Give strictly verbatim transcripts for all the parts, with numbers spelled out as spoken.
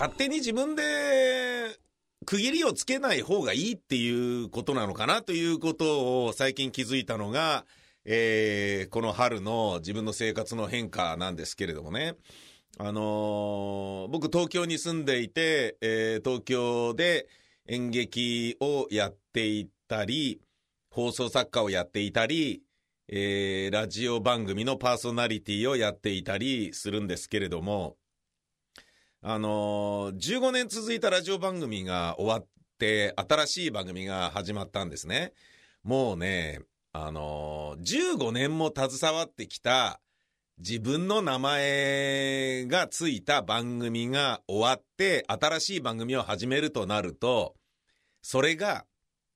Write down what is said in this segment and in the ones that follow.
勝手に自分で区切りをつけない方がいいっていうことなのかなということを最近気づいたのが、えー、この春の自分の生活の変化なんですけれどもね。あのー、僕東京に住んでいて、えー、東京で演劇をやっていたり、放送作家をやっていたり、えー、ラジオ番組のパーソナリティをやっていたりするんですけれども、あのー、じゅうごねん続いたラジオ番組が終わって新しい番組が始まったんですね。もうね、あのー、じゅうごねんも携わってきた自分の名前がついた番組が終わって新しい番組を始めるとなると、それが、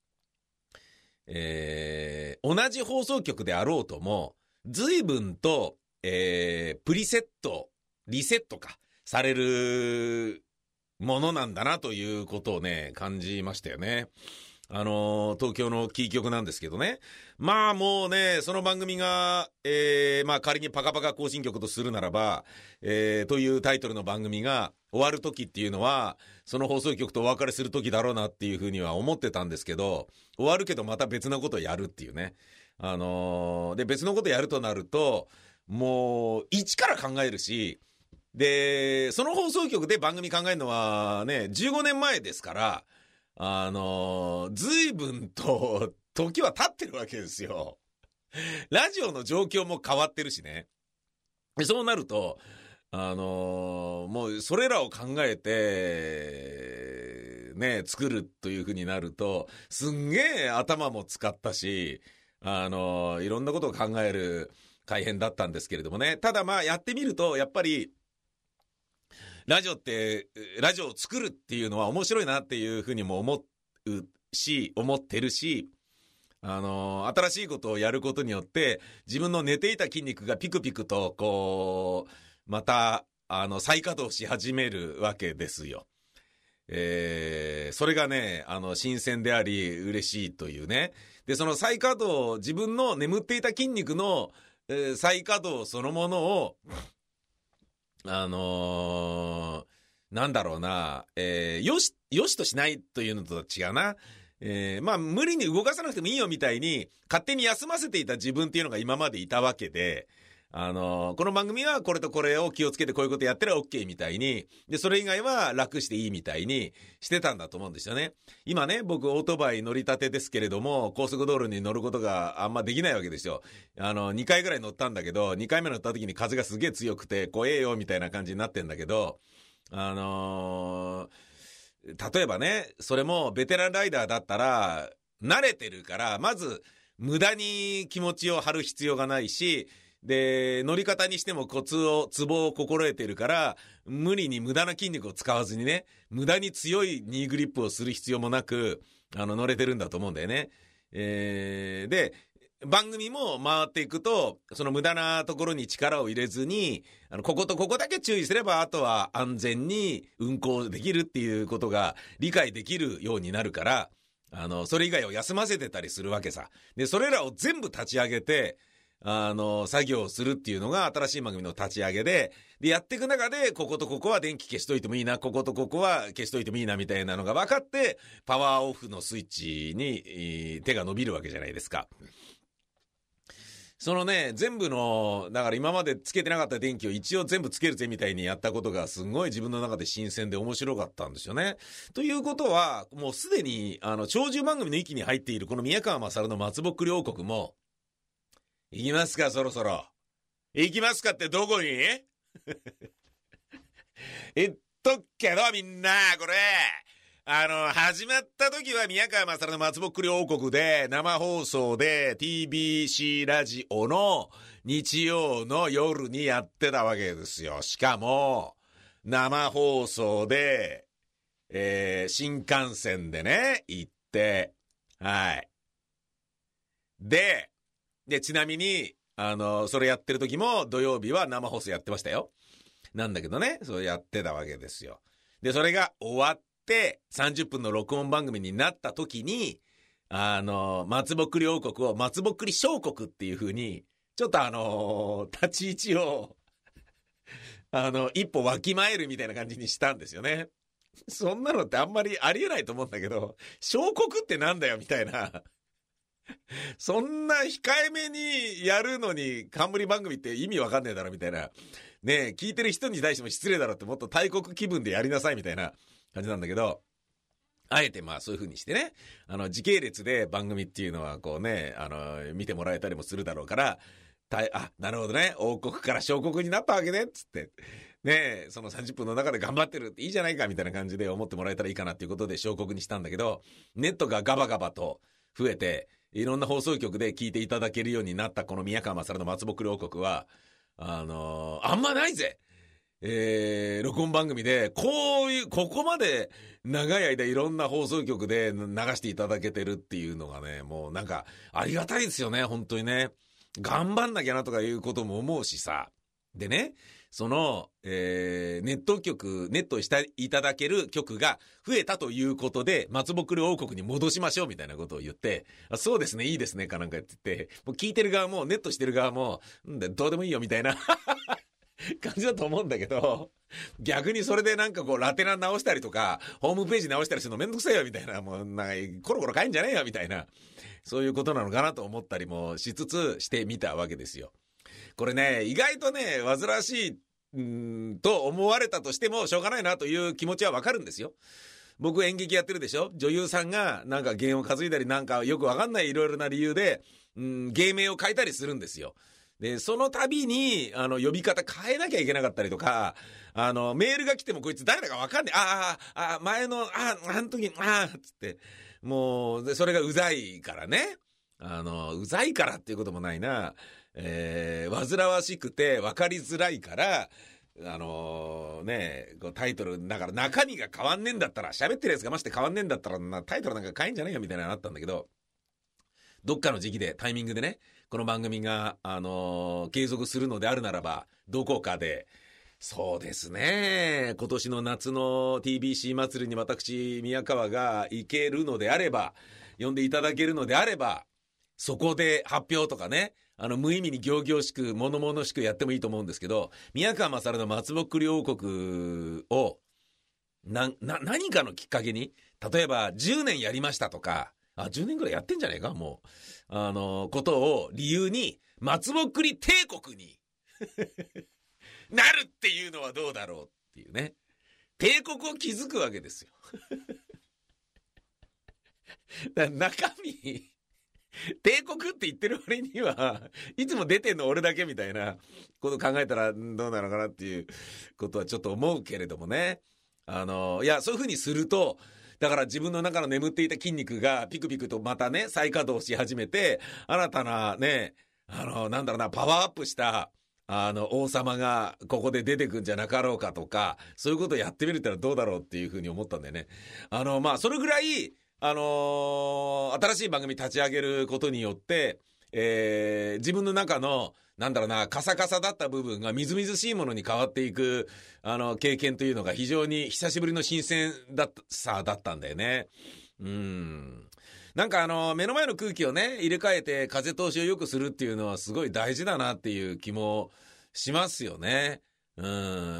えー、同じ放送局であろうとも随分と、えー、プリセットリセットかされるものなんだなということをね感じましたよね。あのー、東京のキー局なんですけどね。まあもうね、その番組が、えー、まあ仮にパカパカ更新局とするならば、えー、というタイトルの番組が終わる時っていうのは、その放送局とお別れする時だろうなっていうふうには思ってたんですけど、終わるけどまた別のことをやるっていうね。あのー、で、別のことやるとなると、もう、一から考えるし、で、その放送局で番組考えるのはね、じゅうごねんまえですから、あのー、随分と時は経ってるわけですよ。ラジオの状況も変わってるしね。そうなると、あのー、もうそれらを考えて、ね、作るという風になると、すんげえ頭も使ったし、あのー、いろんなことを考える大変だったんですけれどもね。ただまあやってみると、やっぱり、ラジオって、ラジオを作るっていうのは面白いなっていうふうにも思うし、思ってるし、あの、新しいことをやることによって、自分の寝ていた筋肉がピクピクと、こう、また、あの、再稼働し始めるわけですよ。えー、それがね、あの、新鮮であり、嬉しいというね。で、その再稼働、自分の眠っていた筋肉の、えー、再稼働そのものを、あのー、なんだろうな、えー、よし、よしとしないというのと違うな。えー、まあ、無理に動かさなくてもいいよみたいに、勝手に休ませていた自分っていうのが今までいたわけで、あのー、この番組はこれとこれを気をつけてこういうことやったら OK みたいに、で、それ以外は楽していいみたいにしてたんだと思うんですよね。今ね、僕オートバイ乗り立てですけれども、高速道路に乗ることがあんまできないわけですよ。あの、にかいぐらい乗ったんだけど、にかいめ乗った時に風がすげえ強くて、怖えよみたいな感じになってんだけど、あのー、例えばね、それもベテランライダーだったら、慣れてるから、まず無駄に気持ちを張る必要がないし、で、乗り方にしてもコツを、ツボを心得てるから、無理に無駄な筋肉を使わずにね、無駄に強いニーグリップをする必要もなく、あの、乗れてるんだと思うんだよね。えー、で、番組も回っていくと、その無駄なところに力を入れずに、あの、こことここだけ注意すれば、あとは安全に運行できるっていうことが理解できるようになるから、あの、それ以外を休ませてたりするわけさ。で、それらを全部立ち上げて、あの、作業をするっていうのが新しい番組の立ち上げで、で、やっていく中で、こことここは電気消しといてもいいな、こことここは消しといてもいいな、みたいなのが分かって、パワーオフのスイッチに手が伸びるわけじゃないですか。そのね、全部の、だから今までつけてなかった電気を一応全部つけるぜみたいにやったことがすごい自分の中で新鮮で面白かったんですよね。ということは、もうすでに、あの、長寿番組の域に入っているこの宮川勝の松ぼっくり王国も、行きますか、そろそろ。行きますかってどこに言っとくけど、みんな、これ。あの、始まった時は宮川勝の松ぼっくり王国で、生放送で ティービーシー ラジオの日曜の夜にやってたわけですよ。しかも、生放送で、えー、新幹線でね、行って、はい。で、で、ちなみに、あの、それやってる時も土曜日は生放送やってましたよ。なんだけどね、それやってたわけですよ。で、それが終わってさんじゅっぷんの録音番組になった時に、あの、松ぼっくり王国を松ぼっくり小国っていう風に、ちょっとあの、立ち位置を、あの、一歩わきまえるみたいな感じにしたんですよね。 そんなのってあんまりありえないと思うんだけど、小国ってなんだよみたいな。そんな控えめにやるのに冠番組って意味わかんねえだろみたいな。ねえ、聞いてる人に対しても失礼だろって、もっと大国気分でやりなさいみたいな感じなんだけど、あえてまあそういう風にしてね、あの時系列で番組っていうのはこうね、あの見てもらえたりもするだろうから、あ、なるほどね、王国から小国になったわけねっつってね、そのさんじゅっぷんの中で頑張ってるっていいじゃないかみたいな感じで思ってもらえたらいいかなっていうことで小国にしたんだけど、ネットがガバガバと増えて、いろんな放送局で聞いていただけるようになったこの宮川勝の松ぼっくり王国は、あのー、あんまないぜ。えー、録音番組で、こういう、ここまで長い間いろんな放送局で流していただけてるっていうのがね、もうなんかありがたいですよね、本当にね。頑張んなきゃなとかいうことも思うしさ。でね、その、えー、ネット局、ネットしていただける局が増えたということで、松ぼっくり王国に戻しましょうみたいなことを言って、あ、そうですね、いいですね、かなんか言ってて、もう聞いてる側も、ネットしてる側も、んで、どうでもいいよみたいな感じだと思うんだけど、逆にそれでなんかこう、ラテナ直したりとか、ホームページ直したりするのめんどくさいよみたいな、もうなんか、コロコロ変えんじゃねえよみたいな、そういうことなのかなと思ったりもしつつしてみたわけですよ。これね、意外とね、煩わしい、うーん、と思われたとしてもしょうがないなという気持ちはわかるんですよ。僕演劇やってるでしょ。女優さんがなんか弦を担いだりなんかよくわかんないいろいろな理由で、うん、芸名を変えたりするんですよ。で、その度に、あの、呼び方変えなきゃいけなかったりとか、あの、メールが来てもこいつ誰だかわかんない。ああ、あ前の、ああ、あの時、ああ、つって、もう、で、それがうざいからね。あの、うざいからっていうこともないな。えー、煩わしくて分かりづらいから、あのー、ね、こうタイトル、だから中身が変わんねえんだったら、喋ってるやつがまして変わんねえんだったらな、タイトルなんか変えんじゃねえよみたいなのあったんだけど、どっかの時期で、タイミングでね、この番組が、あのー、継続するのであるならば、どこかで、そうですね、今年の夏の ティービーシー 祭りに私、宮川が行けるのであれば、呼んでいただけるのであれば、そこで発表とかね、あの無意味に仰々しく物々しくやってもいいと思うんですけど、宮川勝の松ぼっくり王国をなな何かのきっかけに、例えばじゅうねんやりましたとか、あじゅうねんぐらいやってんじゃねえかもう、あのことを理由に松ぼっくり帝国になるっていうのはどうだろうっていうね、帝国を築くわけですよ。だ中身帝国って言ってる割にはいつも出てんの俺だけみたいなこと考えたらどうなのかなっていうことはちょっと思うけれどもね。あのいやそういう風にすると、だから自分の中の眠っていた筋肉がピクピクとまたね再稼働し始めて、新たなね、あのなんだろうな、パワーアップしたあの王様がここで出てくんじゃなかろうかとか、そういうことをやってみるってのはどうだろうっていう風に思ったんだよね。あのまあそれぐらいあのー、新しい番組立ち上げることによって、えー、自分の中のなんだろうな、カサカサだった部分がみずみずしいものに変わっていくあの経験というのが非常に久しぶりの新鮮だったさだったんだよね。うん。なんかあの目の前の空気をね入れ替えて風通しを良くするっていうのはすごい大事だなっていう気もしますよね。うん。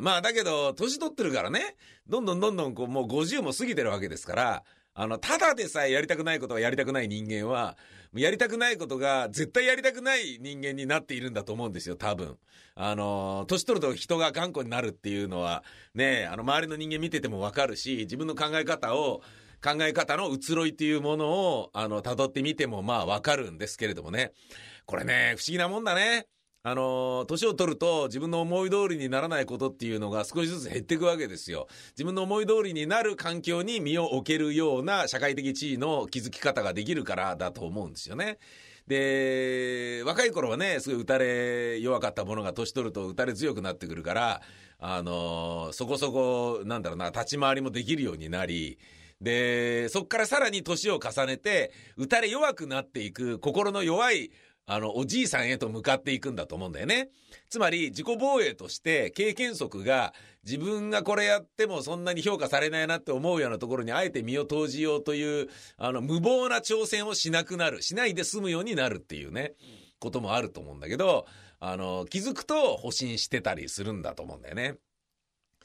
まあだけど年取ってるからね、どんどんどんどんこうもうごじゅうも過ぎてるわけですから。あの、ただでさえやりたくないことはやりたくない人間は、やりたくないことが絶対やりたくない人間になっているんだと思うんですよ、多分。あの、年取ると人が頑固になるっていうのは、ね、あの、周りの人間見ててもわかるし、自分の考え方を、考え方の移ろいっていうものを、あの、辿ってみてもまあわかるんですけれどもね。これね、不思議なもんだね。あの年を取ると自分の思い通りにならないことっていうのが少しずつ減っていくわけですよ。自分の思い通りになる環境に身を置けるような社会的地位の築き方ができるからだと思うんですよね。で、若い頃はね、すごい打たれ弱かったものが年取ると打たれ強くなってくるから、あのそこそこなんだろうな、立ち回りもできるようになり、でそっからさらに年を重ねて打たれ弱くなっていく心の弱いあのおじいさんへと向かっていくんだと思うんだよね。つまり自己防衛として経験則が自分がこれやってもそんなに評価されないなって思うようなところにあえて身を投じようというあの無謀な挑戦をしなくなる、しないで済むようになるっていうねこともあると思うんだけど、あの気づくと保身してたりするんだと思うんだよね。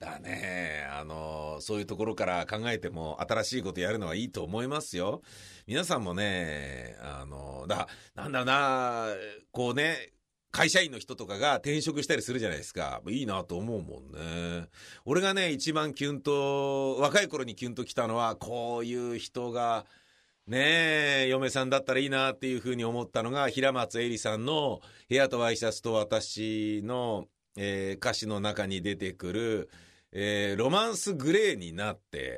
だね、あのそういうところから考えても新しいことやるのはいいと思いますよ。皆さんもね、あのだなんだろうな、こうね、会社員の人とかが転職したりするじゃないですか。いいなと思うもんね。俺がね、一番キュンと、若い頃にキュンときたのは、こういう人がねえ、嫁さんだったらいいなっていうふうに思ったのが、平松絵里さんの部屋とワイシャツと私の、えー歌詞の中に出てくる、えーロマンスグレーになって、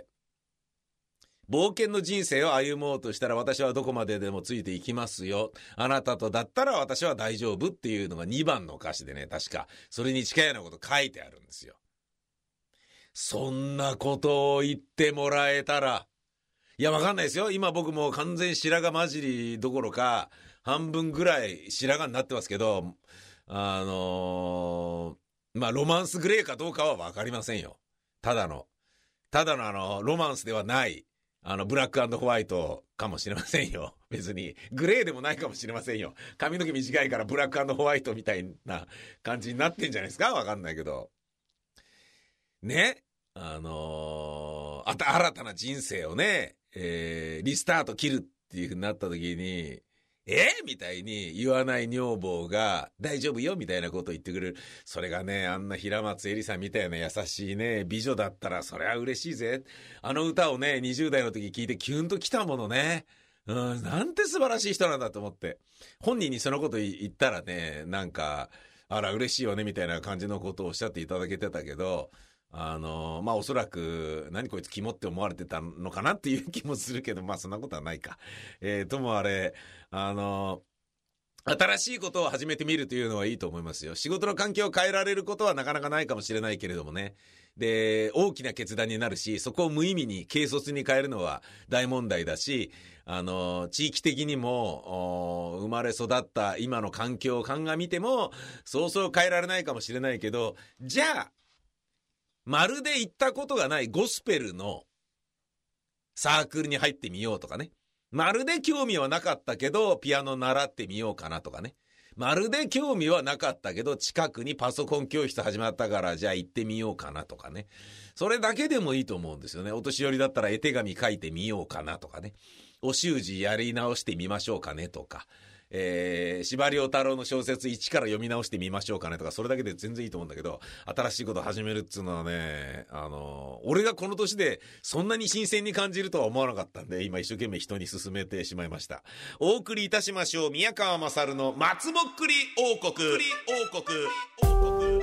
冒険の人生を歩もうとしたら私はどこまででもついていきますよ。あなたとだったら私は大丈夫っていうのがにばんの歌詞でね、確かそれに近いようなこと書いてあるんですよ。そんなことを言ってもらえたら、いやわかんないですよ。今僕も完全白髪混じりどころか半分ぐらい白髪になってますけど、あのー、まあロマンスグレーかどうかはわかりませんよ。ただのただのあのロマンスではないあのブラック&ホワイトかもしれませんよ。別にグレーでもないかもしれませんよ。髪の毛短いからブラック&ホワイトみたいな感じになってんじゃないですか。わかんないけどね、あのー、あた新たな人生をね、えー、リスタート切るっていう風になった時に、えー、みたいに言わない女房が大丈夫よみたいなことを言ってくれる。それがね、あんな平松絵里さんみたいな優しいね美女だったらそれは嬉しいぜ。あの歌をねにじゅう代の時聞いてキュンときたものね。うん、なんて素晴らしい人なんだと思って、本人にそのこと言ったらね、なんかあら嬉しいよねみたいな感じのことをおっしゃっていただけてたけど、あのまあおそらく何こいつキモって思われてたのかなっていう気もするけど、まあそんなことはないか。えー、ともあれ、あの新しいことを始めてみるというのはいいと思いますよ。仕事の環境を変えられることはなかなかないかもしれないけれどもね。で、大きな決断になるし、そこを無意味に軽率に変えるのは大問題だし、あの地域的にも生まれ育った今の環境を鑑みてもそうそう変えられないかもしれないけど、じゃあまるで行ったことがないゴスペルのサークルに入ってみようとかね。まるで興味はなかったけどピアノ習ってみようかなとかね。まるで興味はなかったけど近くにパソコン教室始まったからじゃあ行ってみようかなとかね。それだけでもいいと思うんですよね。お年寄りだったら絵手紙書いてみようかなとかね。お習字やり直してみましょうかねとか。えー、司馬遼太郎の小説一から読み直してみましょうかねとか、それだけで全然いいと思うんだけど、新しいことを始めるっつうのはね、あの俺がこの年でそんなに新鮮に感じるとは思わなかったんで、今一生懸命人に勧めてしまいました。お送りいたしましょう。宮川勝の松ぼっくり王国王国王国。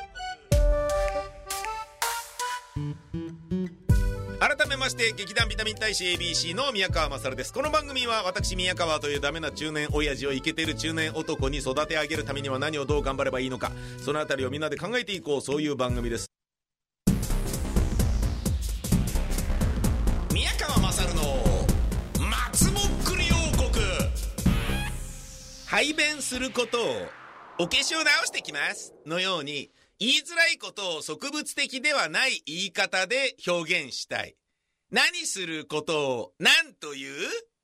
改めまして劇団ビタミン大使 エービーシー の宮川勝です。この番組は私宮川というダメな中年親父をイケてる中年男に育て上げるためには何をどう頑張ればいいのか、そのあたりをみんなで考えていこう、そういう番組です。宮川勝の松ぼっくり王国。排便することをお化粧直してきますのように、言いづらいことを植物的ではない言い方で表現したい。何することを何という？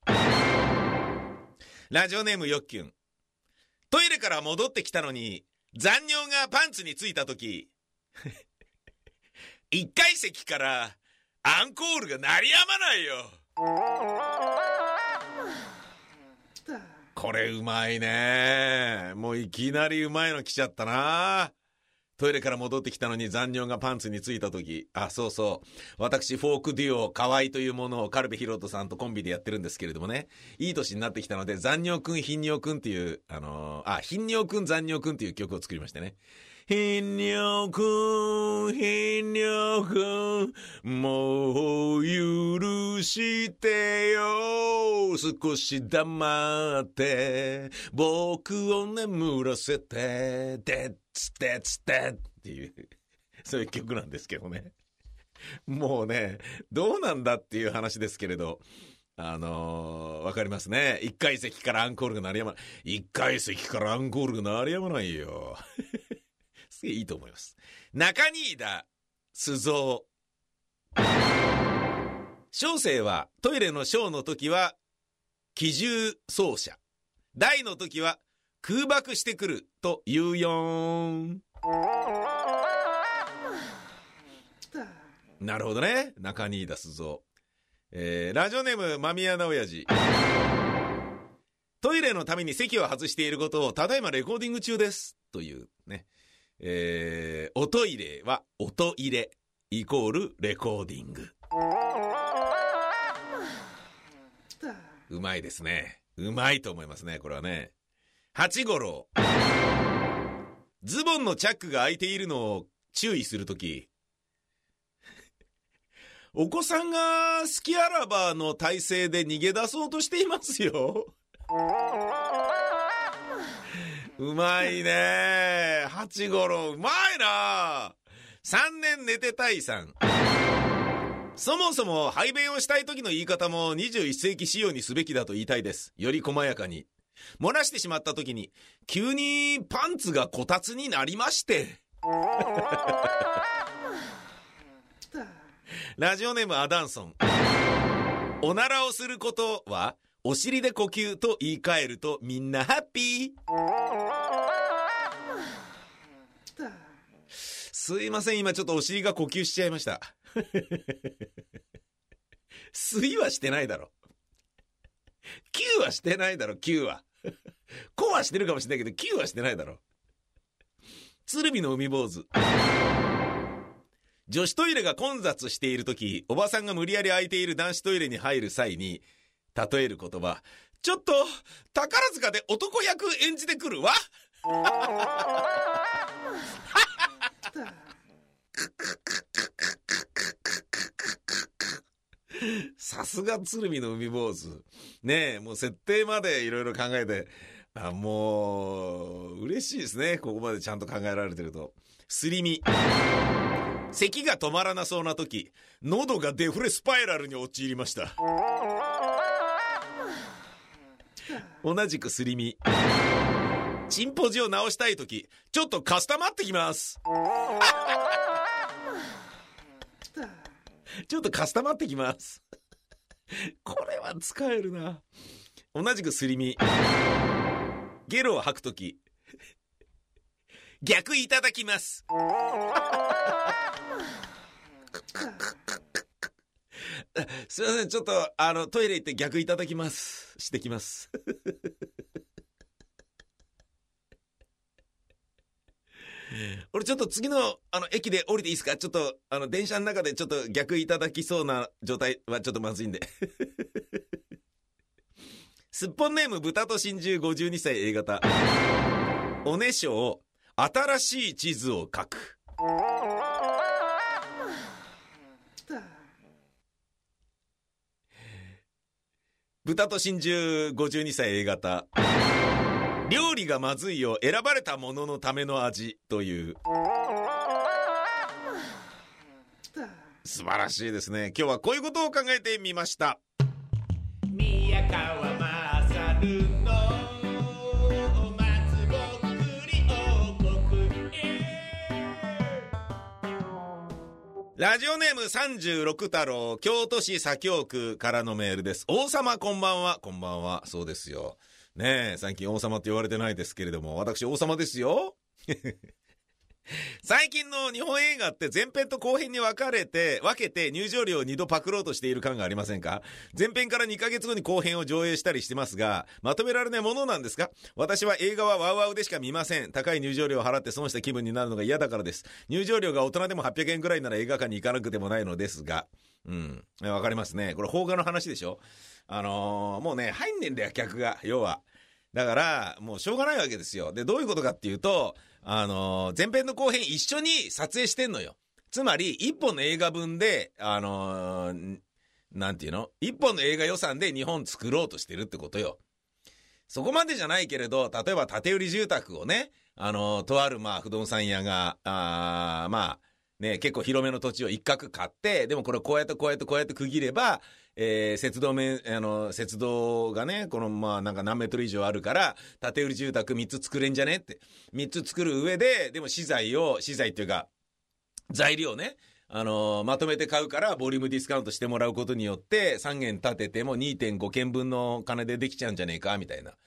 ラジオネームよっきゅん。トイレから戻ってきたのに残尿がパンツについたとき一階席からアンコールが鳴りやまないよ。これうまいね。もういきなりうまいの来ちゃったな。トイレから戻ってきたのに残尿がパンツについた時、あ、そうそう、私フォークデュオ河合というものをカルベヒロトさんとコンビでやってるんですけれどもね、いい年になってきたので残尿くん頻尿くんっていうあのー、あ頻尿くん残尿くんっていう曲を作りましてね、頻尿くん頻尿くんもう許してよ、少し黙って僕を眠らせてでつてつてっていうそういう曲なんですけどね、もうねどうなんだっていう話ですけれど、あのー、わかりますね。一階席からアンコールが鳴りやまない。一階席からアンコールが鳴りやまないよすげえいいと思います。中新田鈴蔵。小生はトイレの小の時は機銃奏者、大の時は空爆してくると言うよん。 なるほどね。中新田鈴夫。えー、ラジオネームマミヤナ親父。トイレのために席を外していることをただいまレコーディング中ですというね。えー、おトイレは音入れイコールレコーディング。うまいですね。うまいと思いますね、これはね。八五郎。ズボンのチャックが開いているのを注意するとき、お子さんが好きあらばの体勢で逃げ出そうとしていますよ。うまいね。八五郎うまいな。三年寝てたいさん。そもそも排便をしたい時の言い方もにじゅういっ世紀仕様にすべきだと言いたいです。より細やかに。漏らしてしまった時に急にパンツがこたつになりましてラジオネームアダンソン。おならをすることはお尻で呼吸と言い換えるとみんなハッピー。すいません、今ちょっとお尻が呼吸しちゃいました吸いはしてないだろ、キューはしてないだろ、キューはコはしてるかもしれないけどキューはしてないだろ。鶴見の海坊主。女子トイレが混雑しているとき、おばさんが無理やり空いている男子トイレに入る際に例える言葉、ちょっと宝塚で男役演じてくるわさすが鶴見の海坊主ねえ、もう設定までいろいろ考えて、あ、もう嬉しいですね、ここまでちゃんと考えられてると。すり身。咳が止まらなそうな時、喉がデフレスパイラルに陥りました。同じくすり身。チンポジを直したい時、ちょっとカスタマってきますちょっとカスタマってきますこれは使えるな。同じくすり身。ゲロを吐くとき、逆いただきますすいません、ちょっとあのトイレ行って逆いただきますしてきます俺ちょっと次のあの駅で降りていいですか。ちょっとあの電車の中でちょっと逆いただきそうな状態はちょっとまずいんですっぽんネーム豚と真珠ごじゅうにさい A 型。おねしょう新しい地図を書く。豚と真珠ごじゅうにさい A 型。料理がまずいよ、選ばれたもののための味という。素晴らしいですね。今日はこういうことを考えてみました。宮川勝の松ぼっくり王国。ラジオネームさんじゅうろく太郎、京都市左京区からのメールです。王様こんばんは。こんばんは。そうですよねえ、最近王様って言われてないですけれども、私王様ですよ最近の日本映画って前編と後編に分かれて分けて入場料をにどパクろうとしている感がありませんか。前編からにかげつごに後編を上映したりしてますが、まとめられないものなんですか。私は映画はワウワウでしか見ません。高い入場料を払って損した気分になるのが嫌だからです。入場料が大人でもはっぴゃくえんくらいなら映画館に行かなくてもないのですが、うんわかりますね。これ邦画の話でしょ。あのー、もうね入んねんだよ客が。要はだからもうしょうがないわけですよ。でどういうことかっていうと、あのー、前編の後編一緒に撮影してんのよ。つまり一本の映画分であのー、なんていうの、一本の映画予算で日本作ろうとしてるってことよ。そこまでじゃないけれど、例えば建売住宅をね、あのー、とあるまあ不動産屋があまあね結構広めの土地を一角買って、でもこれこうやってこうやってこうやって区切れば、えー、鉄道面あの鉄道がねこのまあなんか何メートル以上あるから建売住宅みっつ作れんじゃねってみっつ作る上で、でも資材を資材っていうか材料ね、あのー、まとめて買うからボリュームディスカウントしてもらうことによってさん軒建てても にてんご 軒分の金でできちゃうんじゃねえかみたいな。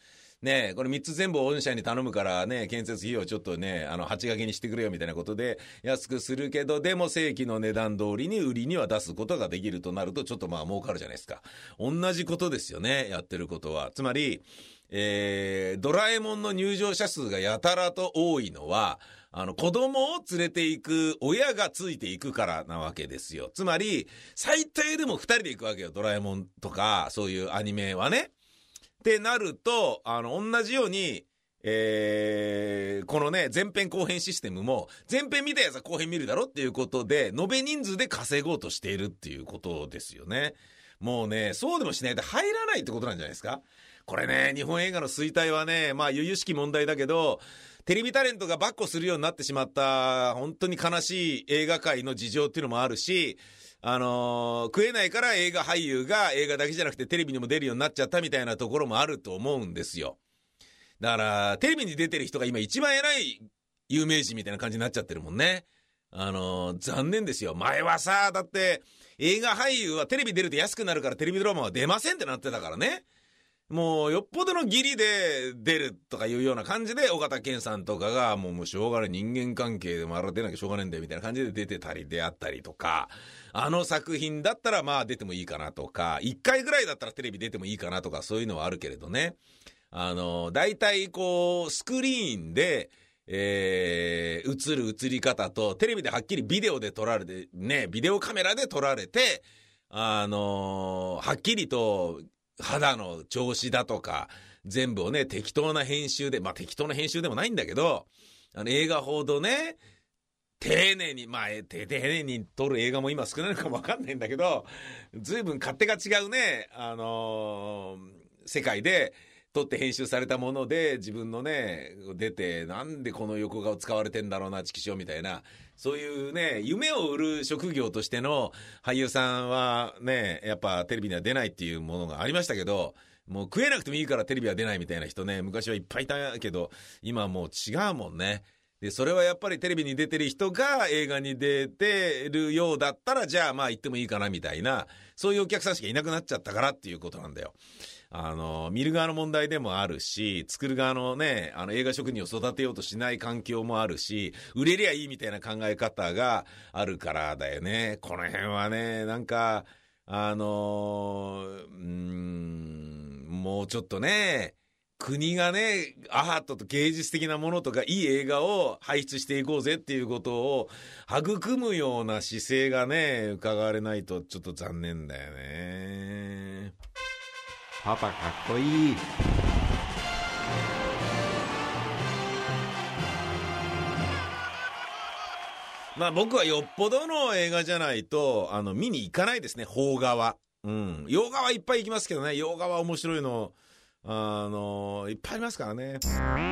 ねえ、これみっつ全部御社に頼むからね、建設費用ちょっとね、あの、はち掛けにしてくれよみたいなことで安くするけど、でも正規の値段通りに売りには出すことができるとなると、ちょっとまあ儲かるじゃないですか。同じことですよね、やってることは。つまり、えー、ドラえもんの入場者数がやたらと多いのは、あの、子供を連れて行く親がついていくからなわけですよ。つまり、最低でもふたりで行くわけよ、ドラえもんとか、そういうアニメはね。ってなると、あの、同じように、えー、このね、前編後編システムも、前編見たやつは後編見るだろっていうことで、延べ人数で稼ごうとしているっていうことですよね。もうね、そうでもしないと入らないってことなんじゃないですか。これね、日本映画の衰退はね、まあ、由々しき問題だけど、テレビタレントが跋扈するようになってしまった、本当に悲しい映画界の事情っていうのもあるし、あのー、食えないから映画俳優が映画だけじゃなくてテレビにも出るようになっちゃったみたいなところもあると思うんですよ。だから、テレビに出てる人が今一番偉い有名人みたいな感じになっちゃってるもんね。あのー、残念ですよ。前はさ、だって映画俳優はテレビ出ると安くなるからテレビドラマは出ませんってなってたからね。もうよっぽどの義理で出るとかいうような感じで、尾形健さんとかがもうもうしょうがない、人間関係でもあら出なきゃしょうがないんだよみたいな感じで出てたりであったりとか、あの作品だったらまあ出てもいいかなとか、一回ぐらいだったらテレビ出てもいいかなとか、そういうのはあるけれどね。あの大体こうスクリーンでえー、映る映り方とテレビではっきりビデオで撮られてね、ビデオカメラで撮られて、あのー、はっきりと肌の調子だとか全部をね、適当な編集で、まあ適当な編集でもないんだけど、あの映画ほどね丁寧に、まあ丁寧に撮る映画も今少ないのかもわかんないんだけど、随分勝手が違うね、あのー、世界で撮って編集されたもので自分のね出て、なんでこの横顔使われてんだろうな、チキショーみたいな、そういうね夢を売る職業としての俳優さんはね、やっぱテレビには出ないっていうものがありましたけど、もう食えなくてもいいからテレビは出ないみたいな人ね、昔はいっぱいいたけど今はもう違うもんね。でそれはやっぱりテレビに出てる人が映画に出てるようだったら、じゃあまあ行ってもいいかなみたいな、そういうお客さんしかいなくなっちゃったからっていうことなんだよ。あの見る側の問題でもあるし、作る側のね、あの映画職人を育てようとしない環境もあるし、売れりゃいいみたいな考え方があるからだよね。この辺はね、なんかあのうーんもうちょっとね、国がねアートと芸術的なものとかいい映画を輩出していこうぜっていうことを育むような姿勢がね伺われないとちょっと残念だよね。 パパかっこいい。 まあ僕はよっぽどの映画じゃないとあの見に行かないですね、邦画は。うん、洋画はいっぱい行きますけどね、洋画は面白いのあのいっぱいありますからね。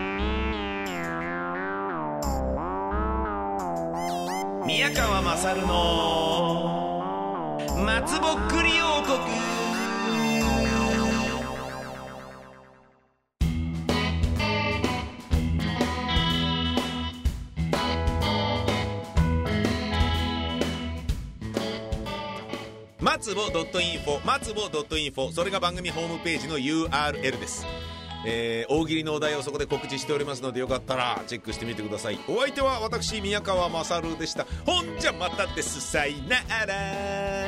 宮川勝の松ぼっくり王国。松ぼ .info 松ぼ .info、 それが番組ホームページの ユーアールエル です。えー、大喜利のお題をそこで告知しておりますので、よかったらチェックしてみてください。お相手は私宮川勝でした。ほんじゃまたです。さいなら。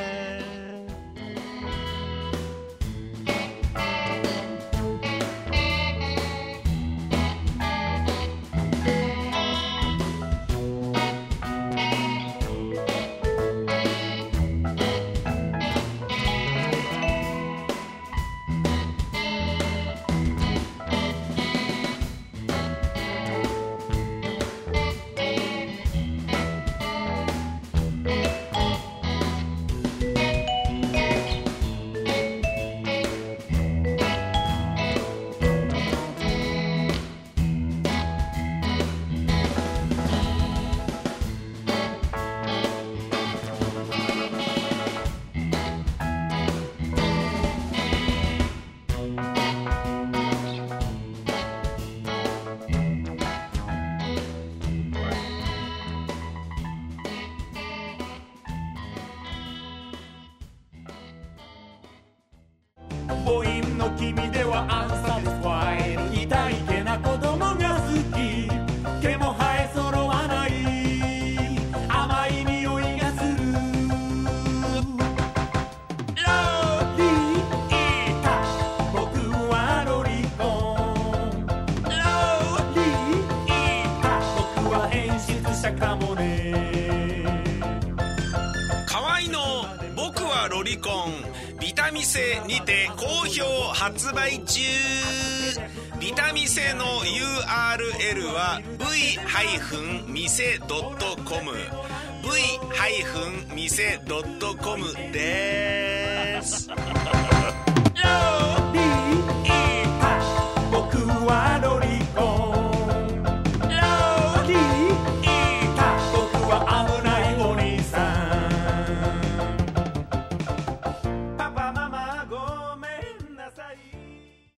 母音の君ではアンサティスファイ。 店にて好評発売中。ビタミセの ユーアールエル は ブイ ミセ ドットコム ブイ ミセ ドットコム です。